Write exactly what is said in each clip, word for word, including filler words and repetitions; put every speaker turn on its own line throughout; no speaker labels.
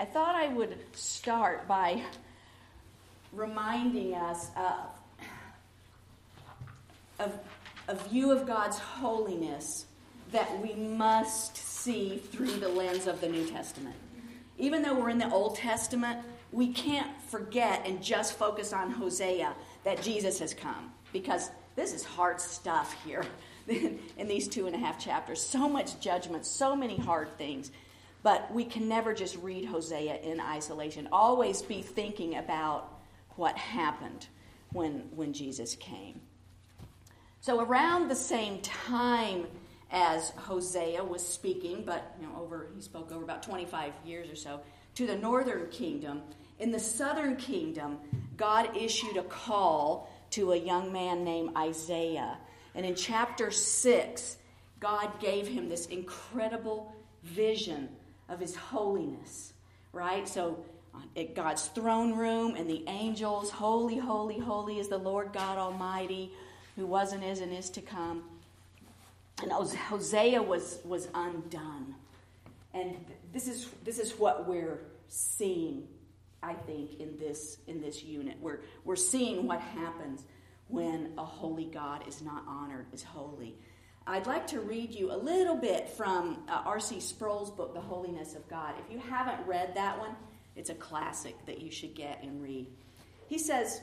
thought I would start by reminding us of of a view of God's holiness that we must see through the lens of the New Testament. Even though we're in the Old Testament, we can't forget and just focus on Hosea that Jesus has come, because this is hard stuff here in these two and a half chapters. So much judgment, so many hard things. But we can never just read Hosea in isolation. Always be thinking about what happened when, when Jesus came. So around the same time as Hosea was speaking, but you know, over he spoke over about twenty-five years or so, to the northern kingdom, in the southern kingdom, God issued a call to a young man named Isaiah. And in chapter six, God gave him this incredible vision of his holiness, right? So at God's throne room and the angels, holy, holy, holy is the Lord God Almighty, who was and is and is to come. And Hosea was, was undone. And this is this is what we're seeing, I think, in this in this unit. We're we're seeing what happens when a holy God is not honored as holy. I'd like to read you a little bit from uh, R C Sproul's book, The Holiness of God. If you haven't read that one, it's a classic that you should get and read. He says,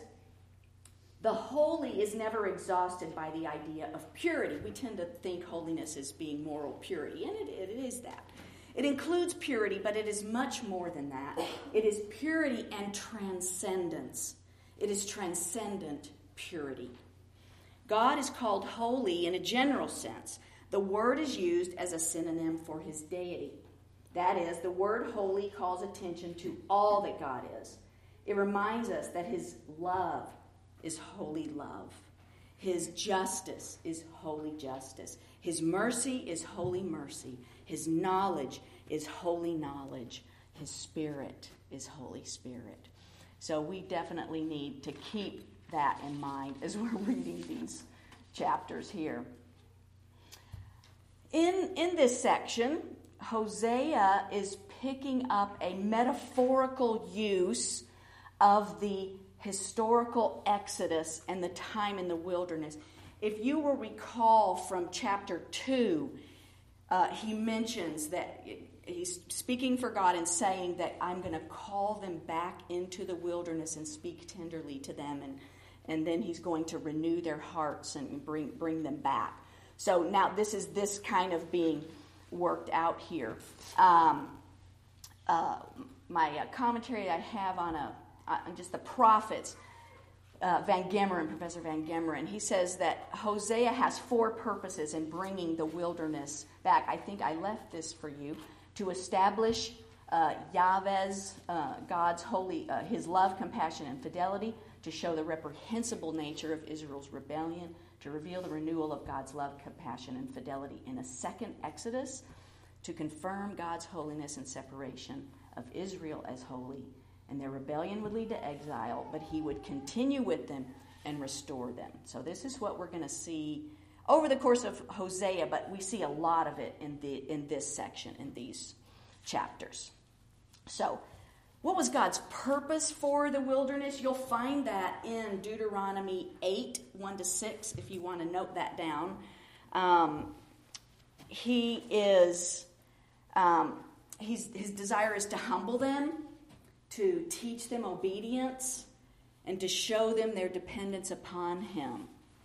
the holy is never exhausted by the idea of purity. We tend to think holiness as being moral purity, and it, it is that. It includes purity, but it is much more than that. It is purity and transcendence. It is transcendent purity. God is called holy in a general sense. The word is used as a synonym for his deity. That is, the word holy calls attention to all that God is. It reminds us that his love is holy love. His justice is holy justice. His mercy is holy mercy. His knowledge is holy knowledge. His spirit is Holy Spirit. So we definitely need to keep that in mind as we're reading these chapters here. In, in this section, Hosea is picking up a metaphorical use of the historical exodus and the time in the wilderness. If you will recall from chapter two, uh, he mentions that he's speaking for God and saying that I'm going to call them back into the wilderness and speak tenderly to them, and and then he's going to renew their hearts and bring bring them back. So now this is this kind of being worked out here. Um, uh, my uh, commentary I have on a on just the prophets, uh, Van Gemeren, Professor Van Gemeren, he says that Hosea has four purposes in bringing the wilderness back. I think I left this for you. To establish uh, Yahweh's, uh, God's holy, uh, his love, compassion, and fidelity, to show the reprehensible nature of Israel's rebellion, to reveal the renewal of God's love, compassion, and fidelity in a second Exodus, to confirm God's holiness and separation of Israel as holy, and their rebellion would lead to exile, but he would continue with them and restore them. So this is what we're going to see over the course of Hosea, but we see a lot of it in the in this section, in these chapters. So what was God's purpose for the wilderness? You'll find that in Deuteronomy eight, one to six, if you want to note that down. Um, he is, um, he's, his desire is to humble them, to teach them obedience, and to show them their dependence upon him.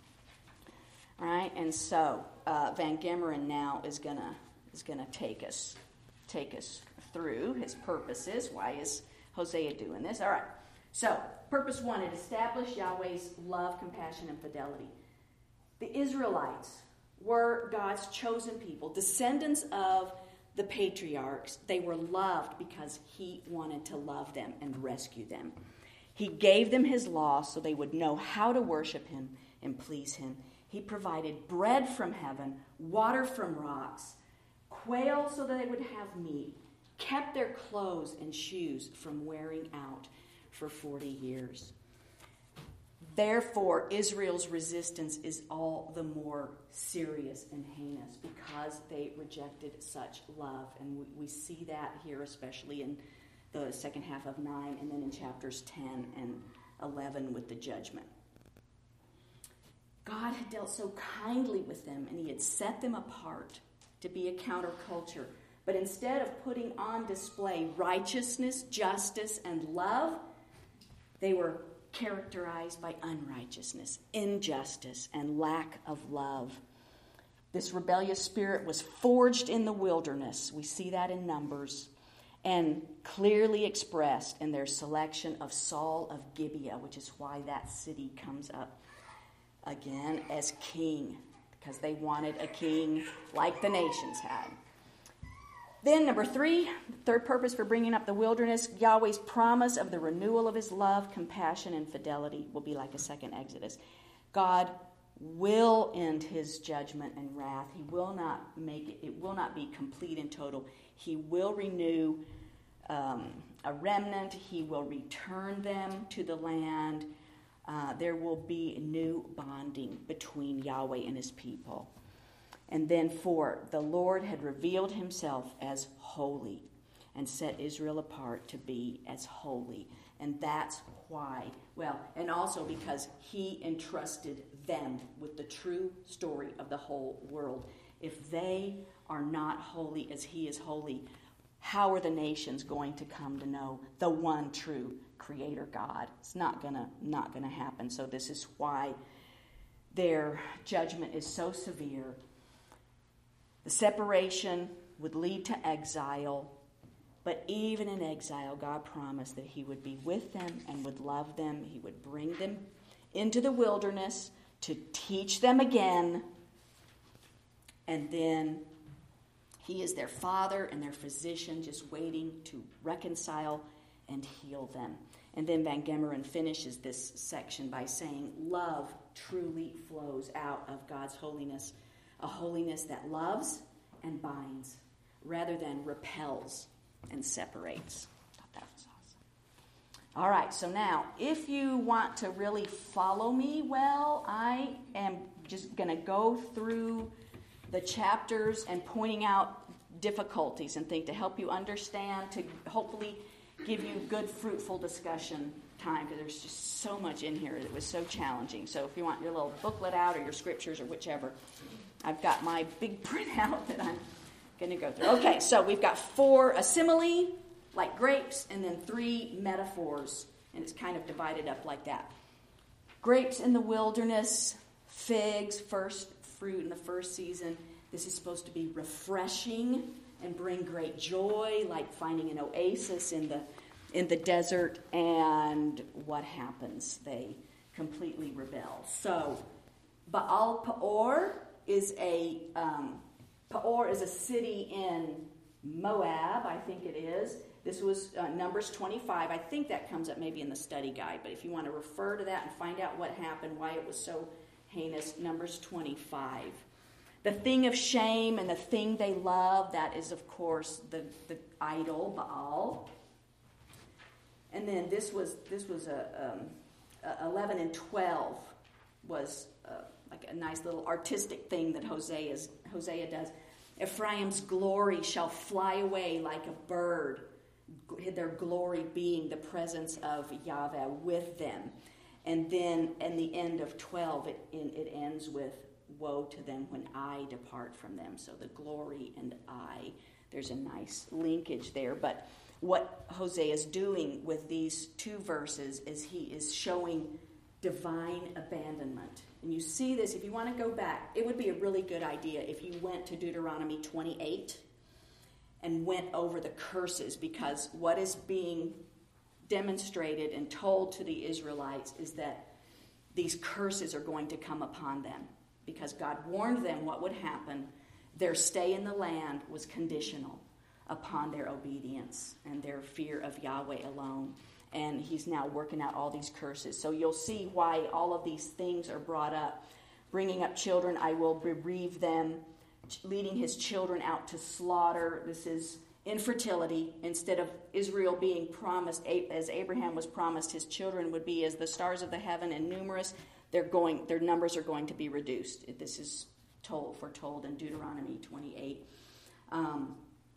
All right, and so uh, Van Gemeren now is gonna is gonna take us take us through his purposes. Why is Hosea doing this? All right. So purpose one: it established Yahweh's love, compassion, and fidelity. The Israelites were God's chosen people, descendants of the patriarchs. They were loved because he wanted to love them and rescue them. He gave them his law so they would know how to worship him and please him. He provided bread from heaven, water from rocks, quail so that they would have meat, kept their clothes and shoes from wearing out for forty years. Therefore, Israel's resistance is all the more serious and heinous because they rejected such love. And we, we see that here, especially in the second half of nine, and then in chapters ten and eleven with the judgment. God had dealt so kindly with them, and he had set them apart to be a counterculture. But instead of putting on display righteousness, justice, and love, they were characterized by unrighteousness, injustice, and lack of love. This rebellious spirit was forged in the wilderness. We see that in Numbers, and clearly expressed in their selection of Saul of Gibeah, which is why that city comes up again as king, because they wanted a king like the nations had. Then, number three, third purpose for bringing up the wilderness, Yahweh's promise of the renewal of his love, compassion, and fidelity will be like a second Exodus. God will end his judgment and wrath. He will not make it, it will not be complete and total. He will renew um, a remnant. He will return them to the land. Uh, there will be new bonding between Yahweh and his people. And then four, the Lord had revealed himself as holy and set Israel apart to be as holy. And that's why, well, and also because he entrusted them with the true story of the whole world. If they are not holy as he is holy, how are the nations going to come to know the one true Creator God? It's not gonna not gonna happen. So this is why their judgment is so severe. The separation would lead to exile, but even in exile, God promised that he would be with them and would love them. He would bring them into the wilderness to teach them again, and then he is their father and their physician, just waiting to reconcile and heal them. And then Van Gemeren finishes this section by saying, love truly flows out of God's holiness, a holiness that loves and binds rather than repels and separates. I thought that was awesome. All right, so now, if you want to really follow me well, I am just going to go through the chapters and pointing out difficulties and things to help you understand, to hopefully give you good, fruitful discussion time, because there's just so much in here that was so challenging. So if you want your little booklet out or your scriptures or whichever, I've got my big printout that I'm going to go through. Okay, so we've got four, a simile, like grapes, and then three metaphors, and it's kind of divided up like that. Grapes in the wilderness, figs, first fruit in the first season. This is supposed to be refreshing and bring great joy, like finding an oasis in the in the desert. And what happens? They completely rebel. So, Baal Peor is a um, Peor is a city in Moab, I think it is. This was uh, Numbers twenty-five. I think that comes up maybe in the study guide. But if you want to refer to that and find out what happened, why it was so heinous, Numbers twenty-five. The thing of shame and the thing they love, that is, of course, the, the idol, Baal. And then this was this was a, um, a eleven and twelve was uh, like a nice little artistic thing that Hosea's, Hosea does. Ephraim's glory shall fly away like a bird, their glory being the presence of Yahweh with them. And then in the end of twelve, it, it ends with, woe to them when I depart from them. So the glory and I, there's a nice linkage there. But what Hosea is doing with these two verses is he is showing divine abandonment. And you see this, if you want to go back, it would be a really good idea if you went to Deuteronomy twenty-eight and went over the curses, because what is being demonstrated and told to the Israelites is that these curses are going to come upon them, because God warned them what would happen. Their stay in the land was conditional upon their obedience and their fear of Yahweh alone. And he's now working out all these curses. So you'll see why all of these things are brought up. Bringing up children, I will bereave them. Leading his children out to slaughter. This is infertility. Instead of Israel being promised, as Abraham was promised, his children would be as the stars of the heaven and numerous. They're going, their numbers are going to be reduced. This is told, foretold in Deuteronomy twenty-eight. Um,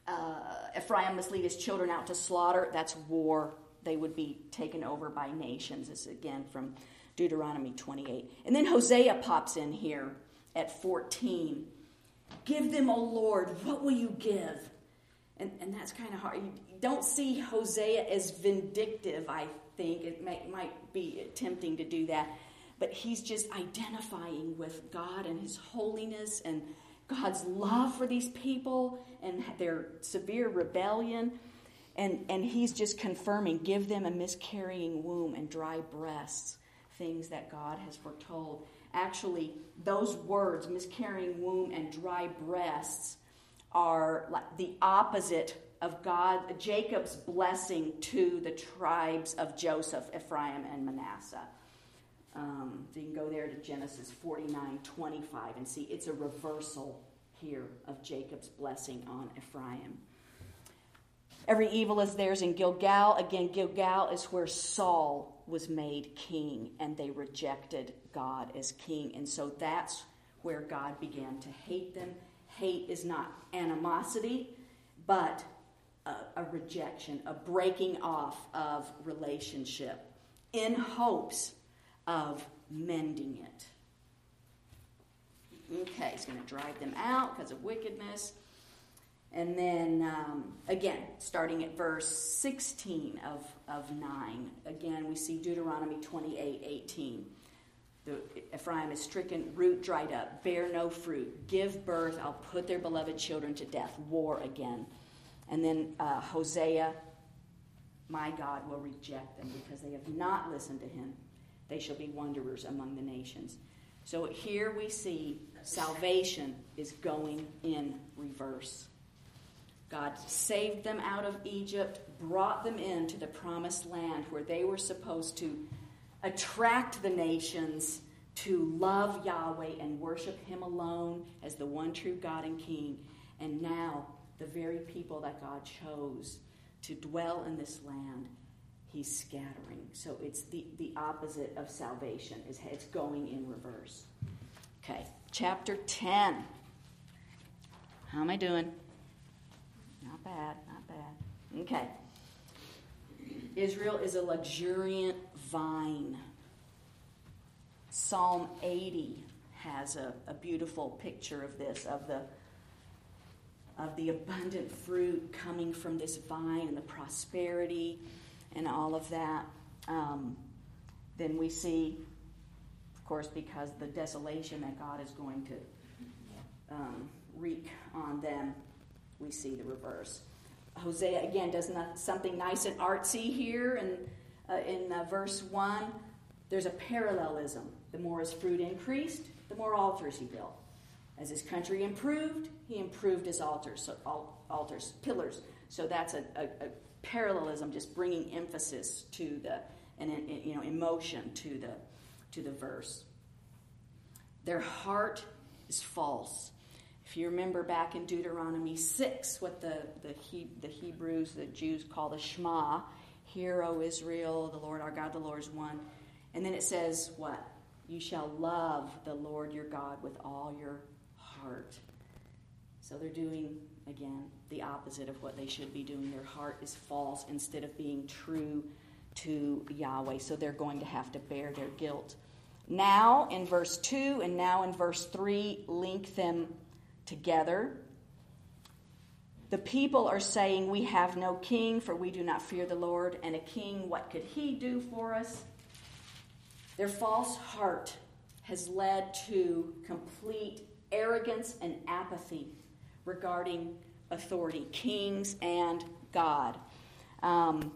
uh, Ephraim must lead his children out to slaughter. That's war. They would be taken over by nations. This is again from Deuteronomy twenty-eight. And then Hosea pops in here at fourteen. Give them, O Lord, what will you give? And, and that's kind of hard. You don't see Hosea as vindictive, I think. It may, might be tempting to do that. But he's just identifying with God and his holiness and God's love for these people and their severe rebellion. And, and he's just confirming, give them a miscarrying womb and dry breasts, things that God has foretold. Actually, those words, miscarrying womb and dry breasts, are like the opposite of God, Jacob's blessing to the tribes of Joseph, Ephraim, and Manasseh. Um, so you can go there to Genesis forty-nine twenty-five and see it's a reversal here of Jacob's blessing on Ephraim. Every evil is theirs in Gilgal. Again, Gilgal is where Saul was made king, and they rejected God as king. And so that's where God began to hate them. Hate is not animosity, but a, a rejection, a breaking off of relationship in hopes of mending it. Okay, he's going to drive them out because of wickedness. And then, um, again, starting at verse sixteen of, of nine, again, we see Deuteronomy twenty-eight eighteen. The, Ephraim is stricken, root dried up, bear no fruit, give birth, I'll put their beloved children to death, war again. And then uh, Hosea, my God will reject them because they have not listened to him. They shall be wanderers among the nations. So here we see salvation is going in reverse. God saved them out of Egypt, brought them into the promised land where they were supposed to attract the nations to love Yahweh and worship him alone as the one true God and King. And now, the very people that God chose to dwell in this land, he's scattering. So it's the, the opposite of salvation. It's, it's going in reverse. Okay, chapter ten. How am I doing? Not bad, not bad. Okay. Israel is a luxuriant vine. Psalm eighty has a, a beautiful picture of this, of the of the abundant fruit coming from this vine and the prosperity and all of that. Um, then we see, of course, because the desolation that God is going to um, wreak on them, we see the reverse. Hosea, again, does not, something nice and artsy here in, uh, in uh, verse one. There's a parallelism. The more his fruit increased, the more altars he built. As his country improved, he improved his altars, so altars, pillars. So that's a, a, a parallelism, just bringing emphasis to the, and you know, emotion to the, to the verse. Their heart is false. If you remember back in Deuteronomy six, what the, the, he, the Hebrews, the Jews call the Shema, Hear, O Israel, the Lord our God, the Lord is one. And then it says what? You shall love the Lord your God with all your heart. So they're doing, again, the opposite of what they should be doing. Their heart is false instead of being true to Yahweh. So they're going to have to bear their guilt. Now in verse two and now in verse three, link them together. The people are saying, we have no king, for we do not fear the Lord. And a king, what could he do for us? Their false heart has led to complete arrogance and apathy regarding authority, kings and God. Um,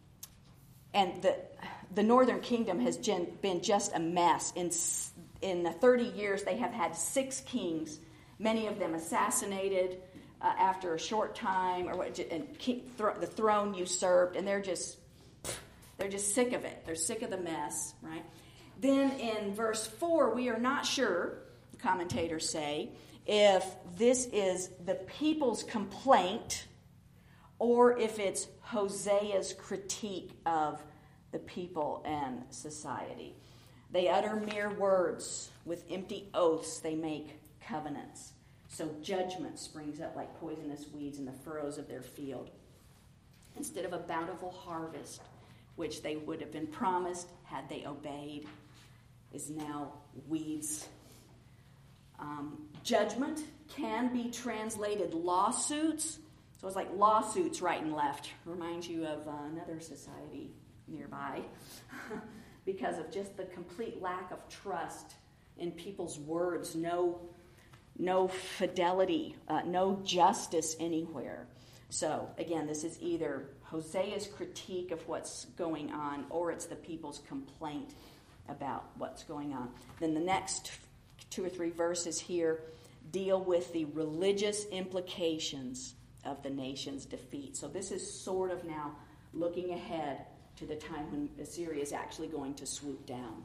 and the the northern kingdom has gen, been just a mess. In, in the thirty years, they have had six kings, many of them assassinated uh, after a short time, or and king, th- the throne usurped, and they're just they're just sick of it. They're sick of the mess, right? Then in verse four, we are not sure, commentators say, if this is the people's complaint or if it's Hosea's critique of the people and society. They utter mere words. With empty oaths, they make covenants. So judgment springs up like poisonous weeds in the furrows of their field. Instead of a bountiful harvest, which they would have been promised had they obeyed, is now weeds. Um, judgment can be translated lawsuits. So it's like lawsuits right and left. Reminds you of uh, another society nearby because of just the complete lack of trust in people's words. No, no fidelity, uh, no justice anywhere. So again, this is either Hosea's critique of what's going on, or it's the people's complaint about what's going on. Then the next two or three verses here deal with the religious implications of the nation's defeat. So this is sort of now looking ahead to the time when Assyria is actually going to swoop down.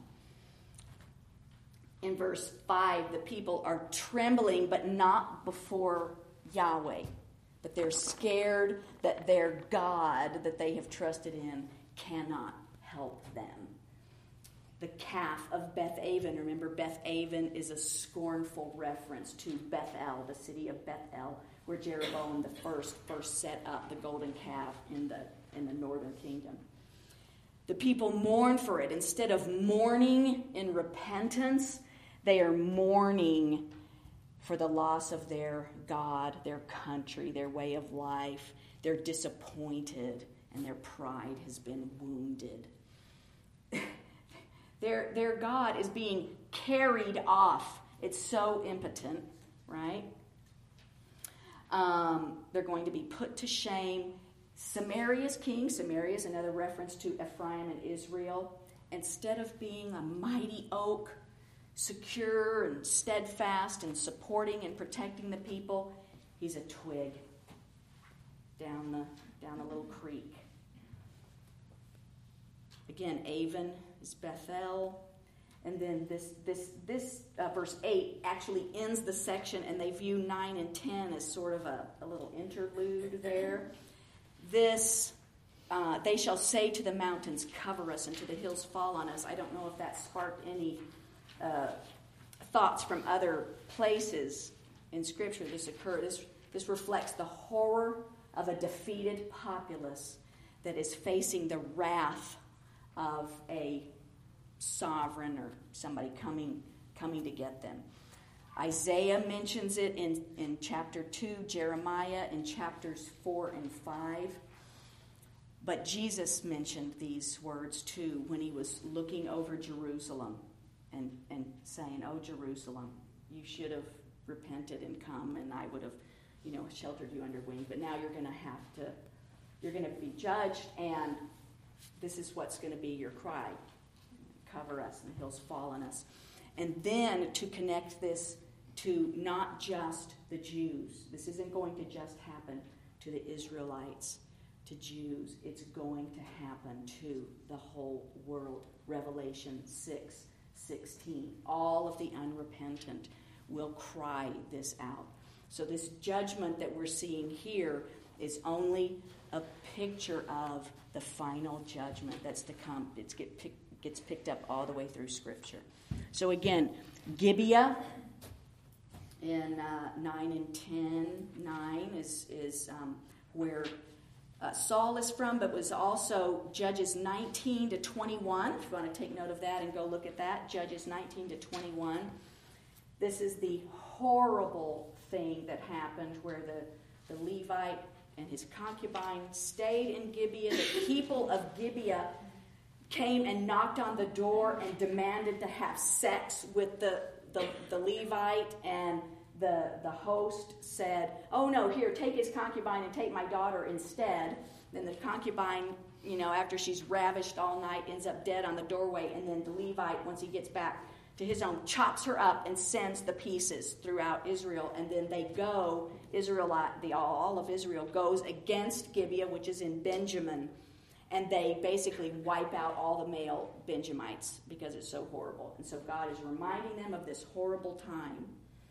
In verse five, the people are trembling, but not before Yahweh. But they're scared that their God that they have trusted in cannot help them. The calf of Beth-aven. Remember, Beth-aven is a scornful reference to Bethel, the city of Bethel, where Jeroboam the first first set up the golden calf in the in the northern kingdom. The people mourn for it. Instead of mourning in repentance, they are mourning for the loss of their God, their country, their way of life. They're disappointed, and their pride has been wounded. Their, their God is being carried off. It's so impotent, right? Um, they're going to be put to shame. Samaria's king, Samaria is another reference to Ephraim and Israel. Instead of being a mighty oak, secure and steadfast and supporting and protecting the people, he's a twig down the down a little creek. Again, Avon is Bethel, and then this this this uh, verse eight actually ends the section, and they view nine and ten as sort of a, a little interlude there. This uh, they shall say to the mountains, "Cover us," and to the hills, "Fall on us." I don't know if that sparked any Uh, thoughts from other places in Scripture. This occurred. This this reflects the horror of a defeated populace that is facing the wrath of a sovereign or somebody coming coming to get them. Isaiah mentions it in, in chapter two, Jeremiah in chapters four and five. But Jesus mentioned these words too when he was looking over Jerusalem. And, and saying, "Oh, Jerusalem, you should have repented and come, and I would have, you know, sheltered you under wing. But now you're going to have to, you're going to be judged, and this is what's going to be your cry. Cover us, and the hills fall on us." And then to connect this to not just the Jews. This isn't going to just happen to the Israelites, to Jews. It's going to happen to the whole world. Revelation six sixteen. All of the unrepentant will cry this out. So this judgment that we're seeing here is only a picture of the final judgment that's to come. It get pick, gets picked up all the way through Scripture. So again, Gibeah in uh, nine and ten, nine is, is um, where Uh, Saul is from, but was also Judges nineteen to twenty-one. If you want to take note of that and go look at that, Judges nineteen to twenty-one. This is the horrible thing that happened where the, the Levite and his concubine stayed in Gibeah. The people of Gibeah came and knocked on the door and demanded to have sex with the, the, the Levite, and The, the host said, "Oh no, here, take his concubine and take my daughter instead." Then the concubine, you know, after she's ravished all night, ends up dead on the doorway. And then the Levite, once he gets back to his own, chops her up and sends the pieces throughout Israel. And then they go, Israelite, the, all of Israel goes against Gibeah, which is in Benjamin. And they basically wipe out all the male Benjamites because it's so horrible. And so God is reminding them of this horrible time.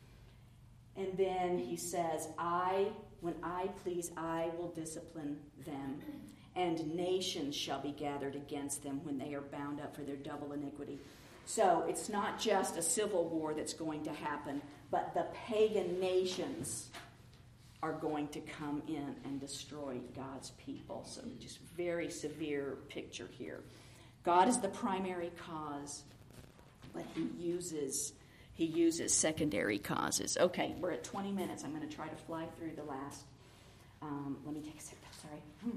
And then he says, I, when I please, I will discipline them, and nations shall be gathered against them when they are bound up for their double iniquity. So it's not just a civil war that's going to happen, but the pagan nations are going to come in and destroy God's people. So just very severe picture here. God is the primary cause, but he uses he uses secondary causes. Okay, we're at twenty minutes. I'm going to try to fly through the last. Um, let me take a sip. Sorry.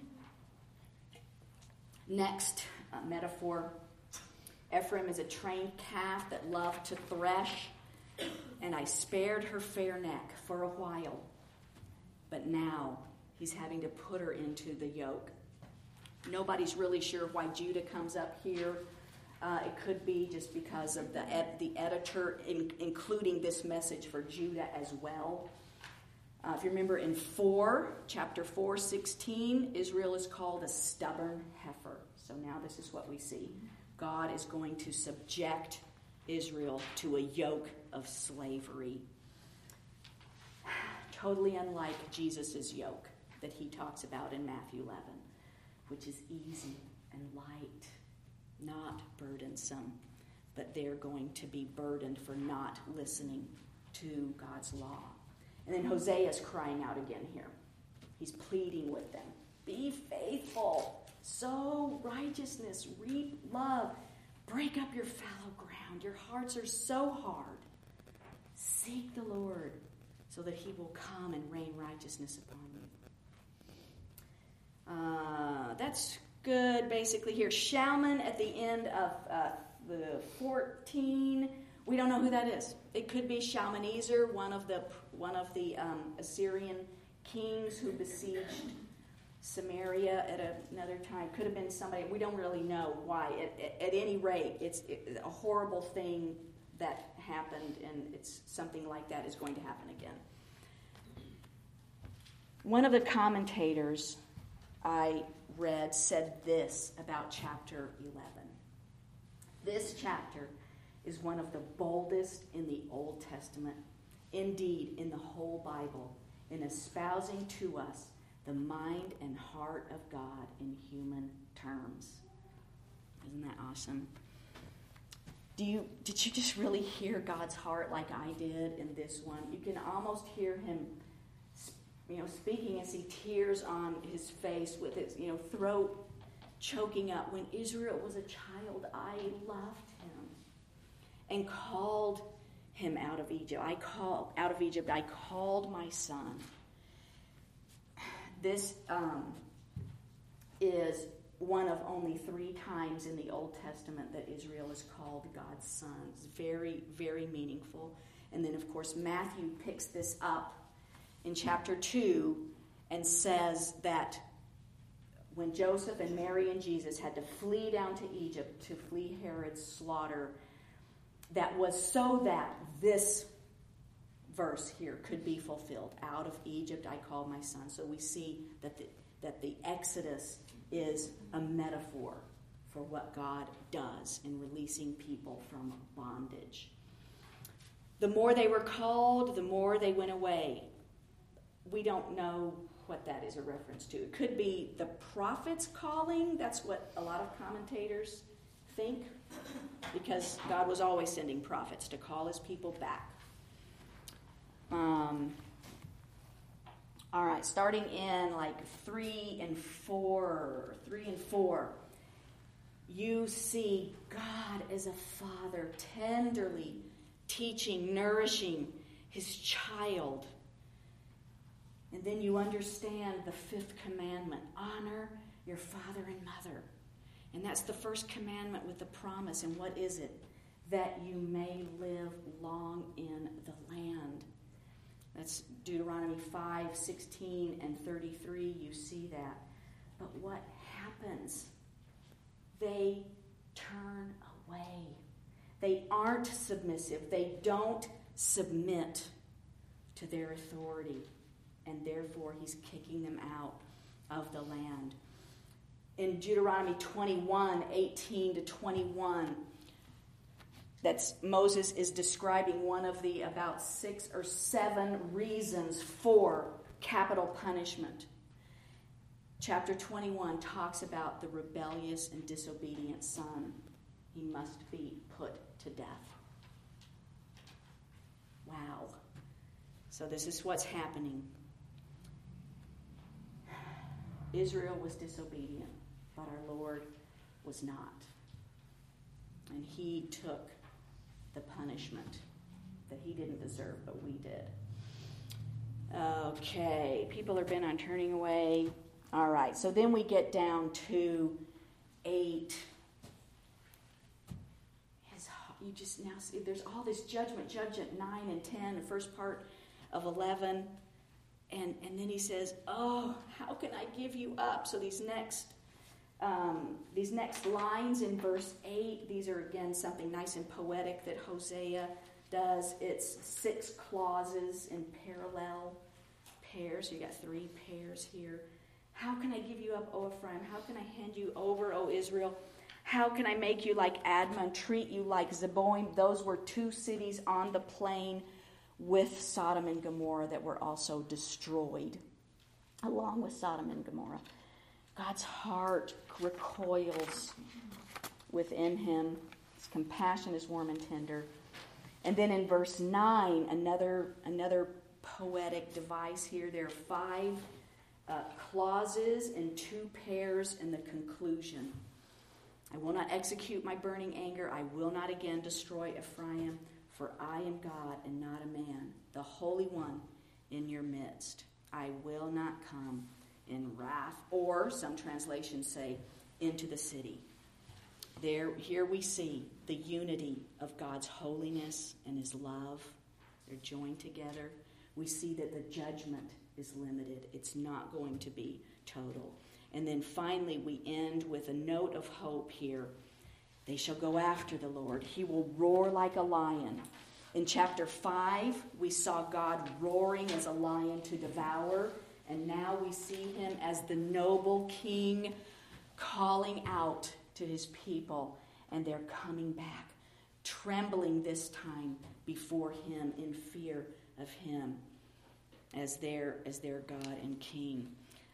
Next uh, metaphor. Ephraim is a trained calf that loved to thresh, and I spared her fair neck for a while. But now he's having to put her into the yoke. Nobody's really sure why Judah comes up here. Uh, it could be just because of the ed- the editor in- including this message for Judah as well. Uh, if you remember in four, chapter four, sixteen, Israel is called a stubborn heifer. So now this is what we see. God is going to subject Israel to a yoke of slavery. Totally unlike Jesus' yoke that he talks about in Matthew eleven, which is easy and light, not burdensome, but they're going to be burdened for not listening to God's law. And then Hosea is crying out again here. He's pleading with them. Be faithful. Sow righteousness. Reap love. Break up your fallow ground. Your hearts are so hard. Seek the Lord so that he will come and rain righteousness upon you. Uh, that's good, basically, here. Shalman at the end of uh, the fourteen. We don't know who that is. It could be Shalmaneser, one of the one of the um, Assyrian kings who besieged Samaria at a, another time. Could have been somebody. We don't really know why. At, at, at any rate, it's it, a horrible thing that happened, and it's something like that is going to happen again. One of the commentators I read said this about chapter eleven. This chapter is one of the boldest in the Old Testament, indeed in the whole Bible, in espousing to us the mind and heart of God in human terms. Isn't that awesome? Do you did you just really hear God's heart like I did in this one? You can almost hear him, you know, speaking and see tears on his face with his, you know, throat choking up. When Israel was a child, I loved him and called him out of Egypt. I called out of Egypt. I called my son. This um, is one of only three times in the Old Testament that Israel is called God's son. It's very, very meaningful. And then, of course, Matthew picks this up in chapter two and says that when Joseph and Mary and Jesus had to flee down to Egypt to flee Herod's slaughter, that was so that this verse here could be fulfilled. Out of Egypt I called my son. So we see that the, that the Exodus is a metaphor for what God does in releasing people from bondage. The more they were called, the more they went away. We don't know what that is a reference to. It could be the prophet's calling. That's what a lot of commentators think, because God was always sending prophets to call his people back. Um, all right, starting in like three and four, three and four, you see God as a father tenderly teaching, nourishing his child. And then you understand the fifth commandment, honor your father and mother. And that's the first commandment with the promise. And what is it? That you may live long in the land. That's Deuteronomy five, sixteen, and thirty-three. You see that. But what happens? They turn away. They aren't submissive. They don't submit to their authority. And therefore, he's kicking them out of the land. In Deuteronomy twenty-one, eighteen to twenty-one, that's Moses is describing one of the about six or seven reasons for capital punishment. Chapter twenty-one talks about the rebellious and disobedient son. He must be put to death. Wow. So this is what's happening. Israel was disobedient, but our Lord was not. And he took the punishment that he didn't deserve, but we did. Okay, people are bent on turning away. All right, so then we get down to eight. His, you just now see there's all this judgment, judgment nine and ten, the first part of eleven. And, and then he says, oh, how can I give you up? So these next um, these next lines in verse eight, these are again something nice and poetic that Hosea does. It's six clauses in parallel pairs. So you got three pairs here. How can I give you up, O Ephraim? How can I hand you over, O Israel? How can I make you like Admah, treat you like Zeboim? Those were two cities on the plain with Sodom and Gomorrah that were also destroyed, along with Sodom and Gomorrah. God's heart recoils within him. His compassion is warm and tender. And then in verse nine, another, another poetic device here. There are five uh, clauses and two pairs in the conclusion. I will not execute my burning anger. I will not again destroy Ephraim, for I am God and not a man, the Holy One in your midst. I will not come in wrath, or some translations say, into the city. There, here we see the unity of God's holiness and his love. They're joined together. We see that the judgment is limited. It's not going to be total. And then finally, we end with a note of hope here. They shall go after the Lord. He will roar like a lion. In chapter five, we saw God roaring as a lion to devour. And now we see him as the noble king calling out to his people. And they're coming back, trembling this time before him in fear of him as their, as their God and king.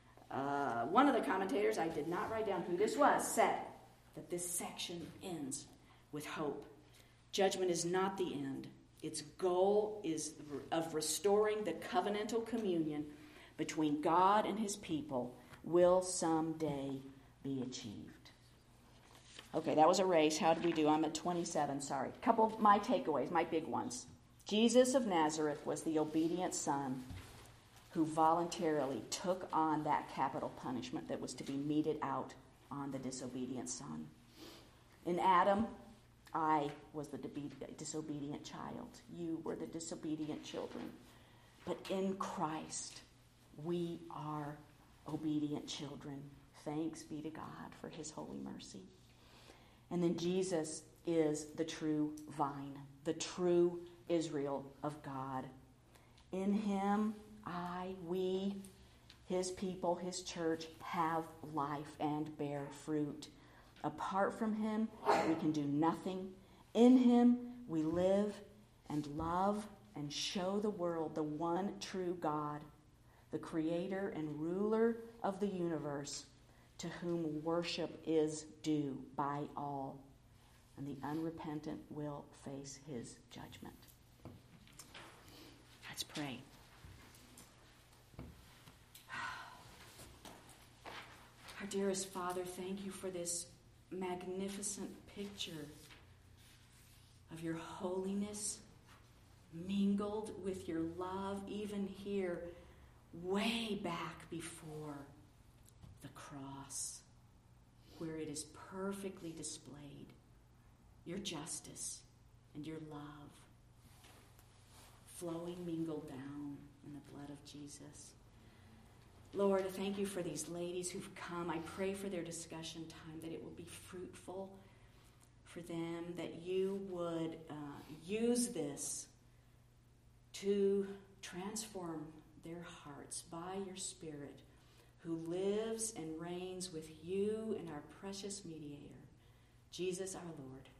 Uh, one of the commentators, I did not write down who this was, said that this section ends with hope. Judgment is not the end. Its goal is of restoring the covenantal communion between God and his people will someday be achieved. Okay, that was a race. How did we do? I'm at twenty-seven, sorry. A couple of my takeaways, my big ones. Jesus of Nazareth was the obedient son who voluntarily took on that capital punishment that was to be meted out on the disobedient son. In Adam, I was the disobedient child. You were the disobedient children. But in Christ, we are obedient children. Thanks be to God for his holy mercy. And then Jesus is the true vine, the true Israel of God. In him, I, we, his people, his church, have life and bear fruit. Apart from him, we can do nothing. In him, we live and love and show the world the one true God, the creator and ruler of the universe, to whom worship is due by all. And the unrepentant will face his judgment. Let's pray. Our dearest Father, thank you for this magnificent picture of your holiness mingled with your love, even here, way back before the cross, where it is perfectly displayed, your justice and your love flowing, mingled down in the blood of Jesus. Lord, thank you for these ladies who've come. I pray for their discussion time, that it will be fruitful for them, that you would uh, use this to transform their hearts by your Spirit, who lives and reigns with you and our precious mediator, Jesus our Lord.